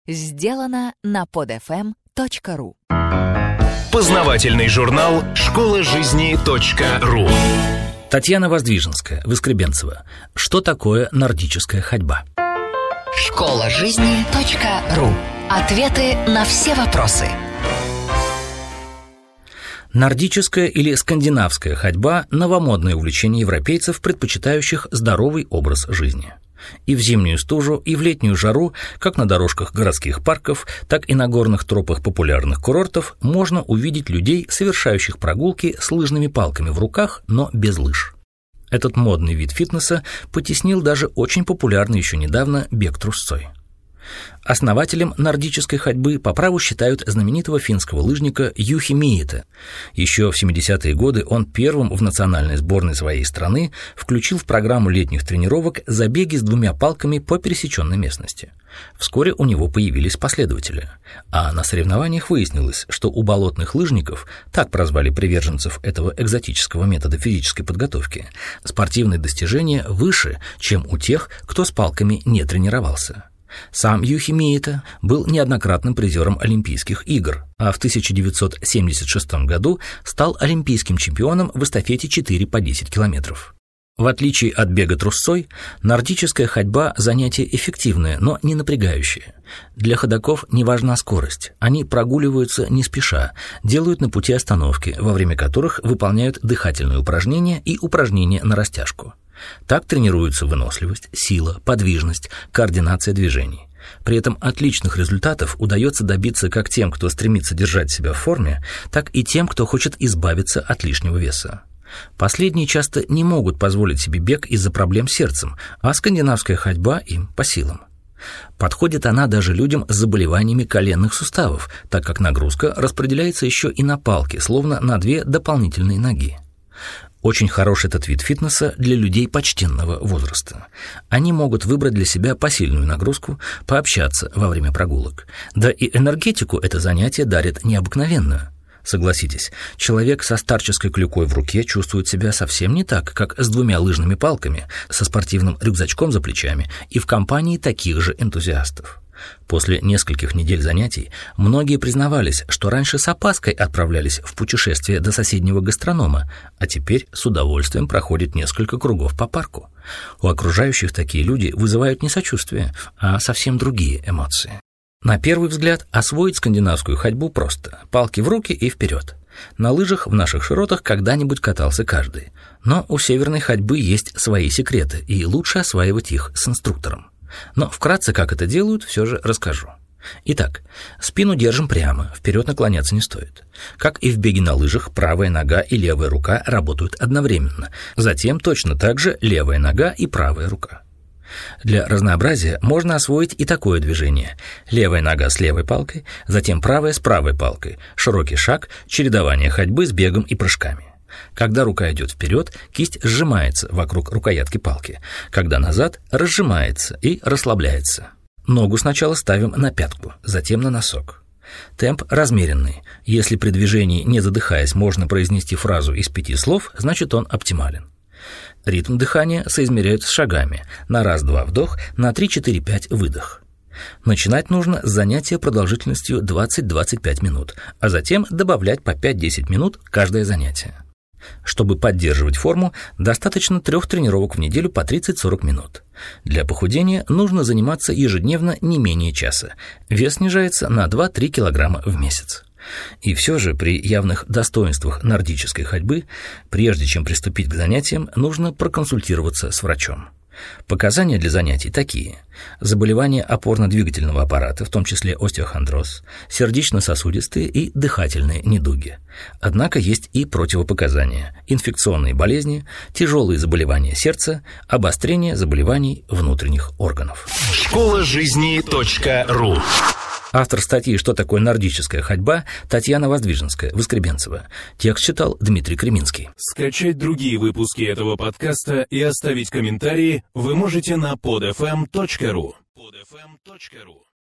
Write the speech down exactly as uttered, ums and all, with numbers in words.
Сделано на под эф эм точка ру. Познавательный журнал школа жизни точка ру. Татьяна Воздвиженская, Выскребенцева. Что такое нордическая ходьба? школа жизни точка ру. Ответы на все вопросы. Нордическая или скандинавская ходьба – новомодное увлечение европейцев, предпочитающих здоровый образ жизни. И в зимнюю стужу, и в летнюю жару, как на дорожках городских парков, так и на горных тропах популярных курортов можно увидеть людей, совершающих прогулки с лыжными палками в руках, но без лыж. Этот модный вид фитнеса потеснил даже очень популярный еще недавно бег трусцой. Основателем нордической ходьбы по праву считают знаменитого финского лыжника Юхи Миета. Еще в семидесятые годы он первым в национальной сборной своей страны включил в программу летних тренировок забеги с двумя палками по пересеченной местности. Вскоре у него появились последователи, а на соревнованиях выяснилось, что у болотных лыжников, так прозвали приверженцев этого экзотического метода физической подготовки, спортивные достижения выше, чем у тех, кто с палками не тренировался. Сам Юхи Миета был неоднократным призером Олимпийских игр, а в тысяча девятьсот семьдесят шестом году стал олимпийским чемпионом в эстафете четыре по десять километров. В отличие от бега трусцой, нордическая ходьба – занятие эффективное, но не напрягающее. Для ходоков не важна скорость, они прогуливаются не спеша, делают на пути остановки, во время которых выполняют дыхательные упражнения и упражнения на растяжку. Так тренируются выносливость, сила, подвижность, координация движений. При этом отличных результатов удается добиться как тем, кто стремится держать себя в форме, так и тем, кто хочет избавиться от лишнего веса. Последние часто не могут позволить себе бег из-за проблем с сердцем, а скандинавская ходьба им по силам. Подходит она даже людям с заболеваниями коленных суставов, так как нагрузка распределяется еще и на палки, словно на две дополнительные ноги. Очень хорош этот вид фитнеса для людей почтенного возраста. Они могут выбрать для себя посильную нагрузку, пообщаться во время прогулок. Да и энергетику это занятие дарит необыкновенную. Согласитесь, человек со старческой клюкой в руке чувствует себя совсем не так, как с двумя лыжными палками, со спортивным рюкзачком за плечами и в компании таких же энтузиастов. После нескольких недель занятий многие признавались, что раньше с опаской отправлялись в путешествие до соседнего гастронома, а теперь с удовольствием проходят несколько кругов по парку. У окружающих такие люди вызывают не сочувствие, а совсем другие эмоции. На первый взгляд освоить скандинавскую ходьбу просто. Палки в руки и вперед. На лыжах в наших широтах когда-нибудь катался каждый. Но у северной ходьбы есть свои секреты, и лучше осваивать их с инструктором. Но вкратце, как это делают, все же расскажу. Итак, спину держим прямо, вперед наклоняться не стоит. Как и в беге на лыжах, правая нога и левая рука работают одновременно. Затем точно так же левая нога и правая рука. Для разнообразия можно освоить и такое движение. Левая нога с левой палкой, затем правая с правой палкой, широкий шаг, чередование ходьбы с бегом и прыжками. Когда рука идет вперед, кисть сжимается вокруг рукоятки палки. Когда назад, разжимается и расслабляется. Ногу сначала ставим на пятку, затем на носок. Темп размеренный. Если при движении, не задыхаясь, можно произнести фразу из пяти слов, значит он оптимален. Ритм дыхания соизмеряют с шагами. На раз-два вдох, на три-четыре-пять выдох. Начинать нужно с занятия продолжительностью двадцать-двадцать пять минут, а затем добавлять по пять-десять минут каждое занятие. Чтобы поддерживать форму, достаточно трех тренировок в неделю по тридцать-сорок минут. Для похудения нужно заниматься ежедневно не менее часа. Вес снижается на два-три килограмма в месяц. И все же при явных достоинствах нордической ходьбы, прежде чем приступить к занятиям, нужно проконсультироваться с врачом. Показания для занятий такие: заболевания опорно-двигательного аппарата, в том числе остеохондроз, сердечно-сосудистые и дыхательные недуги. Однако есть и противопоказания: инфекционные болезни, тяжелые заболевания сердца, обострение заболеваний внутренних органов. школа жизни точка ру. Автор статьи «Что такое нордическая ходьба» Татьяна Воздвиженская, Выскребенцева. Текст читал Дмитрий Креминский. Скачать другие выпуски этого подкаста и оставить комментарии вы можете на под эф эм точка ру. под эф эм точка ру